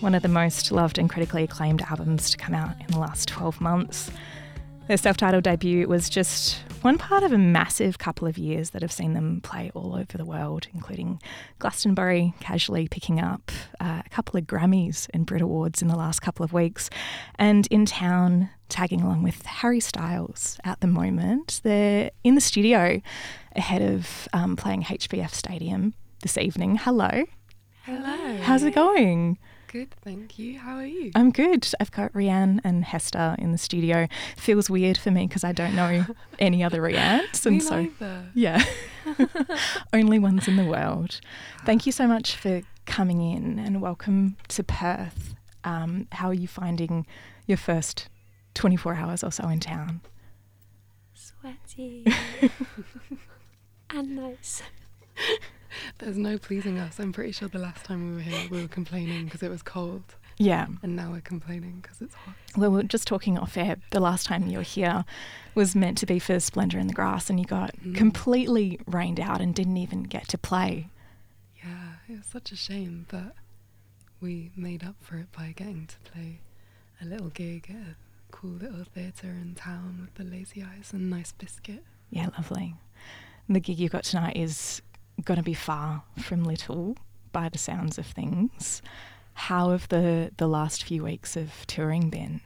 one of the most loved and critically acclaimed albums to come out in the last 12 months. Their self-titled debut was just one part of a massive couple of years that have seen them play all over the world, including Glastonbury, casually picking up a couple of Grammys and Brit Awards in the last couple of weeks, and in town tagging along with Harry Styles at the moment. They're in the studio ahead of playing HBF Stadium this evening. Hello. Hello. How's it going? Good, thank you. How are you? I'm good. I've got Rianne and Hester in the studio. Feels weird for me because I don't know any other Riannes. Me neither. Yeah, only ones in the world. Thank you so much for coming in and welcome to Perth. How are you finding your first 24 hours or so in town? Sweaty and nice. There's no pleasing us. I'm pretty sure the last time we were here, we were complaining because it was cold. Yeah. And now we're complaining because it's hot. Well, we were just talking off air. The last time you were here was meant to be for Splendour in the Grass, and you got completely rained out and didn't even get to play. Yeah, it was such a shame, but we made up for it by getting to play a little gig at a cool little theatre in town with the Lazy Eyes and Nice Biscuit. Yeah, lovely. The gig you got tonight is going to be far from little by the sounds of things. How have the last few weeks of touring been?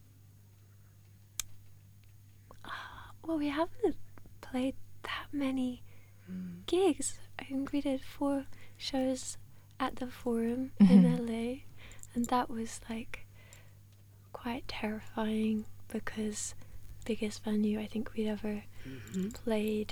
Well, we haven't played that many gigs. I think we did 4 shows at the Forum in LA, and that was like quite terrifying because biggest venue I think we'd ever played.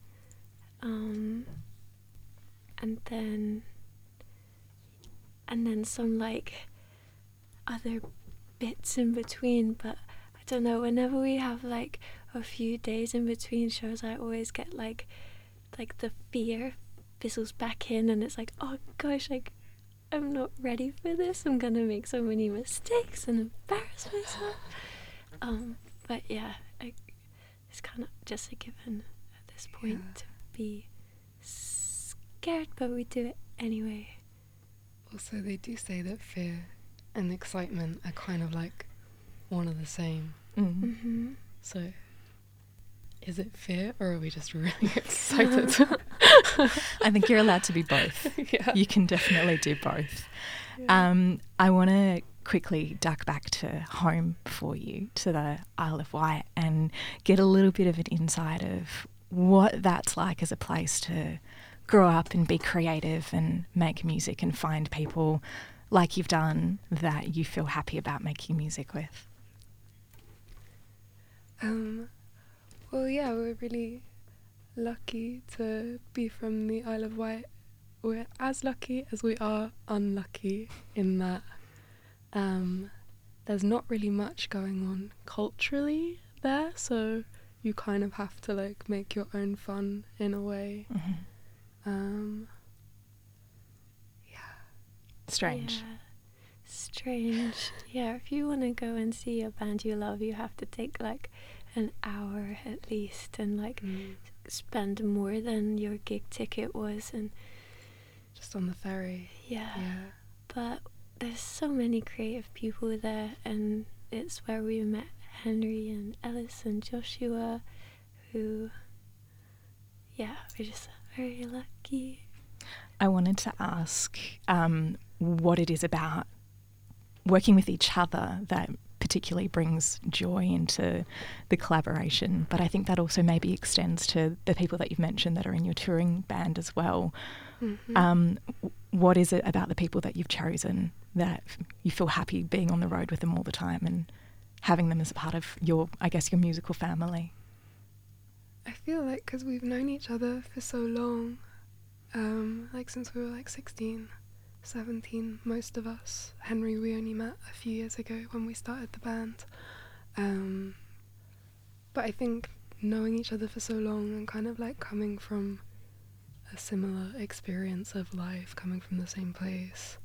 And then some like other bits in between, but I don't know, whenever we have like a few days in between shows I always get like the fear fizzles back in and it's like, oh gosh, like I'm not ready for this, I'm gonna make so many mistakes and embarrass myself. But yeah, it's kind of just a given at this point to be scared, but we do it anyway. Also, they do say that fear and excitement are kind of like one of the same. So, is it fear or are we just really excited? I think you're allowed to be both. Yeah. You can definitely do both. Yeah. I want to quickly duck back to home for you, to the Isle of Wight, and get a little bit of an insight of what that's like as a place to grow up and be creative and make music and find people like you've done that you feel happy about making music with. Well, yeah, we're really lucky to be from the Isle of Wight. We're as lucky as we are unlucky in that there's not really much going on culturally there, so you kind of have to like make your own fun in a way. Strange. Yeah. Strange. Yeah, if you want to go and see a band you love, you have to take like an hour at least and like spend more than your gig ticket was, and Just on the ferry. yeah. Yeah. But there's so many creative people there, and it's where we met Henry and Ellis and Joshua, who, yeah, we're just very lucky. I wanted to ask what it is about working with each other that particularly brings joy into the collaboration, but I think that also maybe extends to the people that you've mentioned that are in your touring band as well. What is it about the people that you've chosen that you feel happy being on the road with them all the time and having them as a part of your, I guess, your musical family? I feel like because we've known each other for so long, like since we were like 16, 17, most of us. Henry, we only met a few years ago when we started the band. But I think knowing each other for so long and kind of like coming from a similar experience of life, coming from the same place,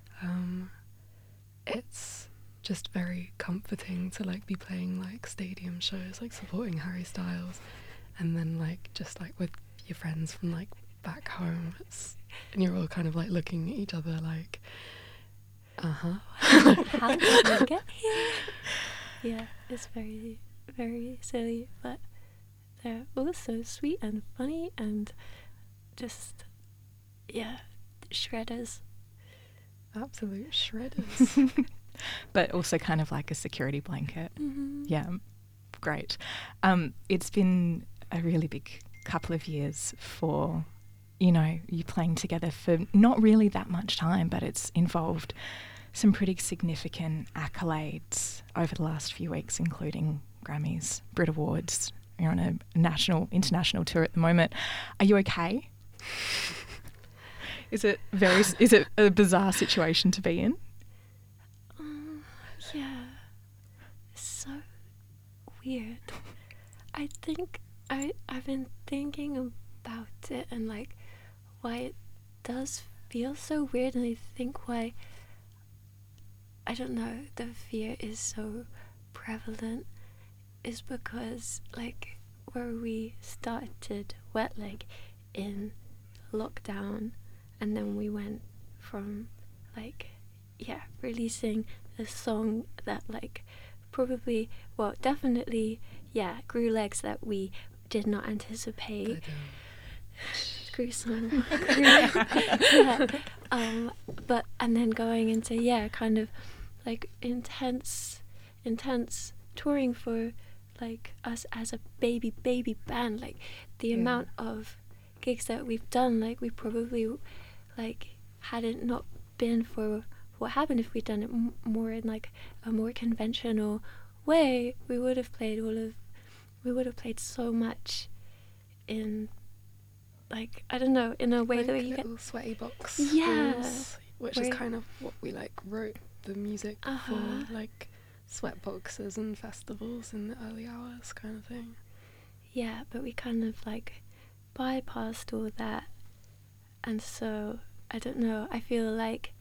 it's just very comforting to like be playing like stadium shows, like supporting Harry Styles, and then like just like with your friends from like back home, and you're all kind of like looking at each other like, How did we get here? Yeah, it's very, very silly, but they're also sweet and funny and just, yeah, shredders. Absolute shredders. But also kind of like a security blanket. Mm-hmm. Yeah, great. It's been a really big couple of years for, you playing together for not really that much time, but it's involved some pretty significant accolades over the last few weeks, including Grammys, Brit Awards. You're on a international tour at the moment. Are you okay? Is it a bizarre situation to be in? Yeah, it's so weird. I think I've been thinking about it and like why it does feel so weird, and I think why, I don't know, the fear is so prevalent is because like where we started Wet Leg in lockdown, and then we went from like releasing a song that like probably, well, definitely grew legs that we did not anticipate. Grew some. But and then going into kind of like intense touring for like us as a baby band, like the amount of gigs that we've done, like we probably like had it not been for what happened, if we'd done it more in like a more conventional way, we would have played so much in like, I don't know, in a way like that you little sweaty box halls, which is kind of what we like wrote the music for, like sweat boxes and festivals in the early hours kind of thing. Yeah, but we kind of like bypassed all that, and so I don't know, I feel like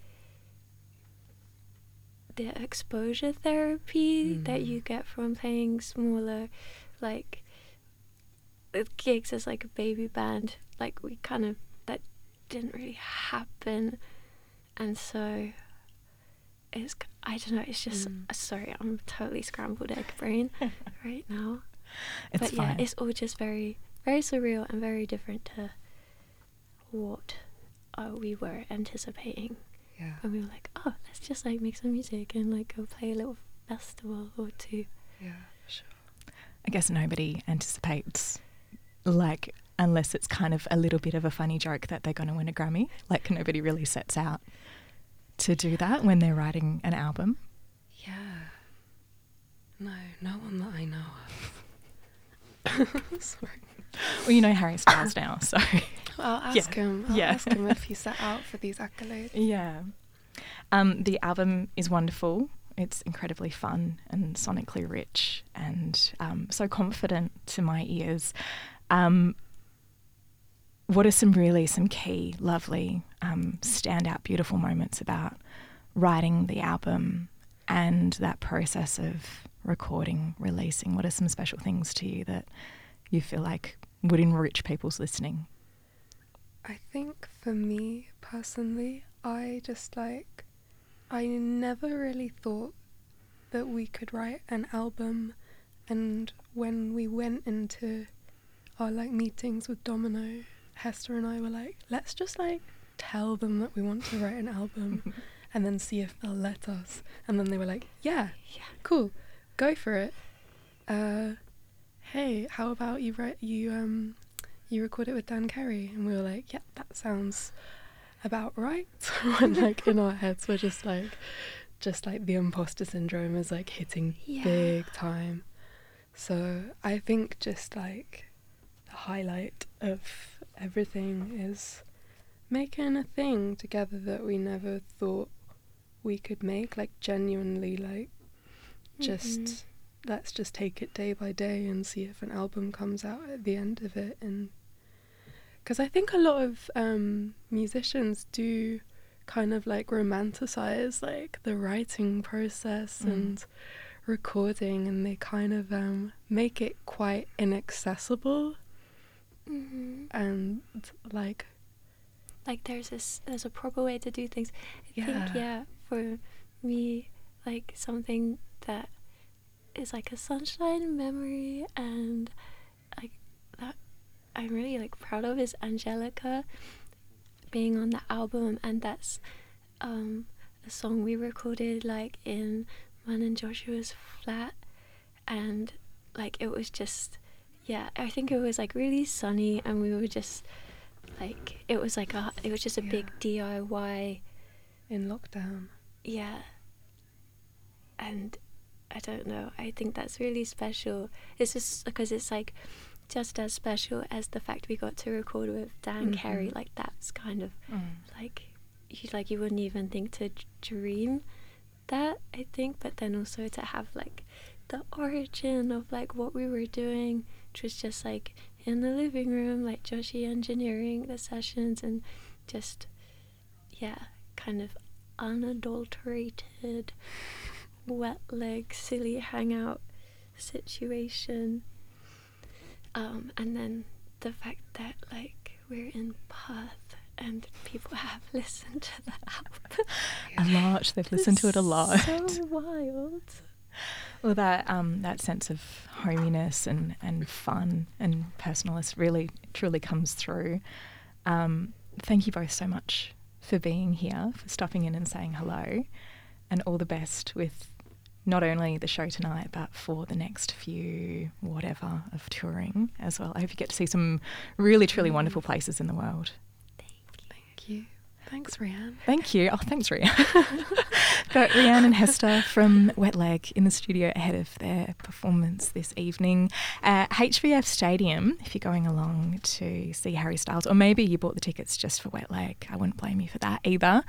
the exposure therapy that you get from playing smaller like gigs as like a baby band, like we kind of, that didn't really happen, and so it's, I don't know, it's just sorry, I'm totally scrambled egg brain right now. It's fine. It's all just very, very surreal and very different to what we were anticipating. Yeah. And we were like, oh, let's just like make some music and like go play a little festival or two. Yeah, sure. I guess nobody anticipates, like, unless it's kind of a little bit of a funny joke that they're going to win a Grammy. Like, nobody really sets out to do that when they're writing an album. Yeah. No one that I know of. Sorry. Well, you know Harry Styles now, so... I'll ask him. I'll ask him if he set out for these accolades. Yeah. The album is wonderful. It's incredibly fun and sonically rich and so confident to my ears. What are some key, lovely, standout, beautiful moments about writing the album and that process of recording, releasing? What are some special things to you that you feel like would enrich people's listening? I think for me personally, I never really thought that we could write an album, and when we went into our like meetings with Domino, Hester and I were like, let's just like tell them that we want to write an album and then see if they'll let us. And then they were like, yeah, cool, go for it. Hey, how about you record it with Dan Carey? And we were like, yeah, that sounds about right. When like in our heads we're just like the imposter syndrome is like hitting big time. So I think just like the highlight of everything is making a thing together that we never thought we could make, like genuinely, like just let's just take it day by day and see if an album comes out at the end of it. And because I think a lot of musicians do kind of like romanticize like the writing process and recording, and they kind of make it quite inaccessible. And like there's a proper way to do things. I think for me like something that is like a sunshine memory, and like that I'm really like proud of is Angelica being on the album, and that's a song we recorded like in mine and Joshua's flat, and like it was just, yeah, I think it was like really sunny, and we were just like, it was just a big DIY in lockdown. Yeah. And I don't know, I think that's really special. It's just because it's like just as special as the fact we got to record with Dan Carey. Like that's kind of like you wouldn't even think to dream that, I think, but then also to have like the origin of like what we were doing, which was just like in the living room, like Joshi engineering the sessions, and just kind of unadulterated wet leg silly hangout situation, and then the fact that like we're in Perth and people have listened to the album a lot. They've listened to it a lot. So wild. Well, that sense of hominess and fun and personalness really truly comes through. Thank you both so much for being here, for stopping in and saying hello, and all the best with not only the show tonight but for the next few whatever of touring as well. I hope you get to see some really truly wonderful places in the world. Thank you. Thanks, Rianne. Thank you. Oh, thanks, Rianne. Got Rianne and Hester from Wet Leg in the studio ahead of their performance this evening at HVF Stadium. If you're going along to see Harry Styles, or maybe you bought the tickets just for Wet Leg, I wouldn't blame you for that either.